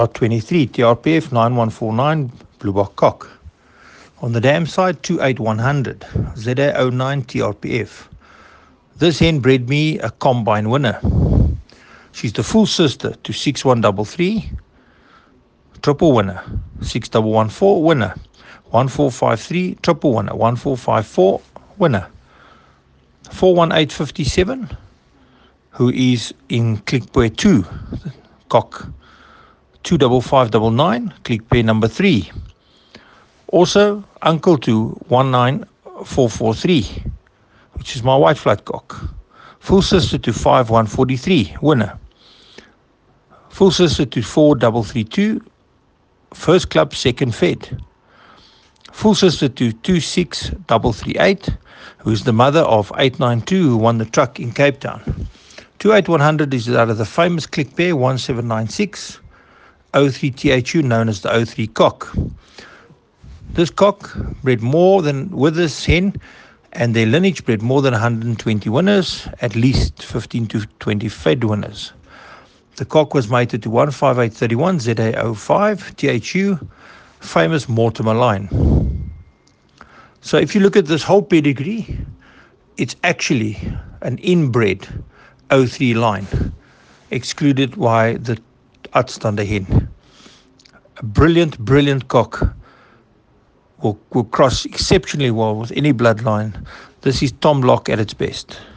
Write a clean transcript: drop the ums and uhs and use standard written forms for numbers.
23, TRPF 9149, Blue Box Cock. On the dam side, 28100, ZA09 TRPF. This hen bred me a combine winner. She's the full sister to 6133, triple winner, 6114 winner, 1453, triple winner, 1454 winner, 41857, who is in click pair 2, cock 25599, click pair number 3. Also, uncle to 19443, which is my white flat cock. Full sister to 5143, winner. Full sister to 4332, first club, second fed. Full sister to 26338, who is the mother of 892, who won the truck in Cape Town. 28100 is out of the famous click pair 1796, 03 THU, known as the 03 cock. This cock bred more than with this hen, and their lineage bred more than 120 winners, at least 15 to 20 fed winners. The cock was mated to 15831 ZA05 THU, famous Mortimer line. So if you look at this whole pedigree, it's actually an inbred 03 line, excluded by the Uitstander hen. A brilliant cock. Will cross exceptionally well with any bloodline. This is Tom Lock at its best.